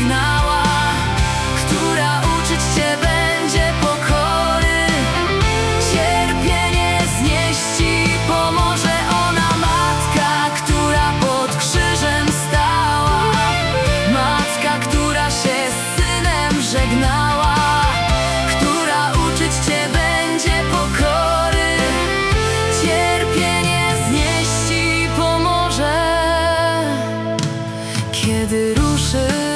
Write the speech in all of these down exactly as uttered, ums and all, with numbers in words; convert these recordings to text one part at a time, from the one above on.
żegnała, która uczyć cię będzie pokory, cierpienie znieść ci pomoże ona. Matka, która pod krzyżem stała, matka, która się z synem żegnała, która uczyć cię będzie pokory, cierpienie znieść ci pomoże. Kiedy ruszysz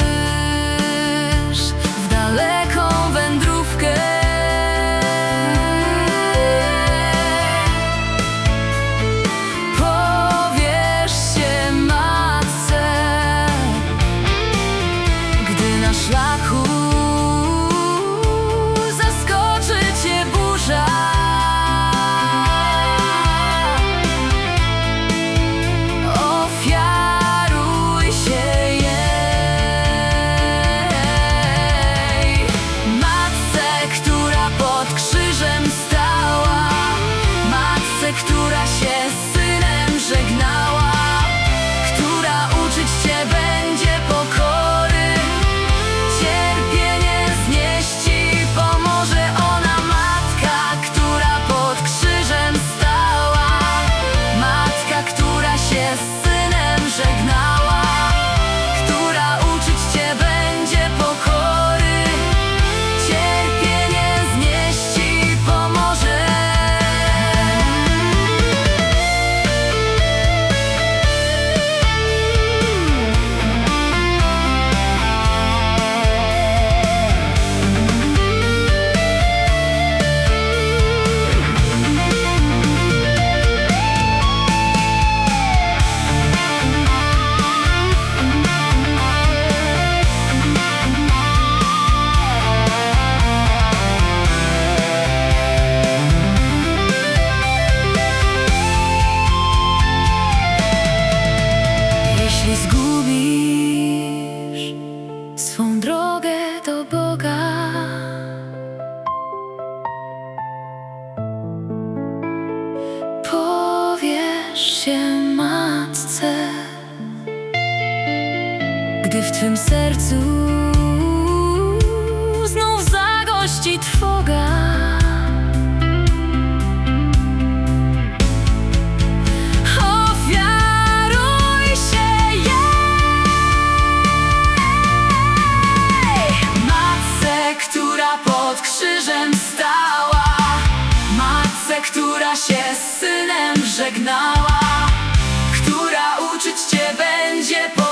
w daleką wędrówkę, powiesz się matce, gdy na szlaku zaskoczy cię burza. Ofiaruj się jej, matce, która pod krzyżem stała, matce, która się z synem żegnała, która uczyć cię będzie pokory, cierpienie znieść ci pomoże ona. Matka, która pod krzyżem stała, matka, która się z synem żegnała, która uczyć cię będzie pokory, cierpienie znieść ci pomoże. Jeśli zgubisz swą drogę do Boga, powiesz się matce, gdy w twym sercu znów zagości trwoga. Ofiaruj się jej, matce, która pod krzyżem stała, matce, która się z synem żegnała, która uczyć cię będzie pokory.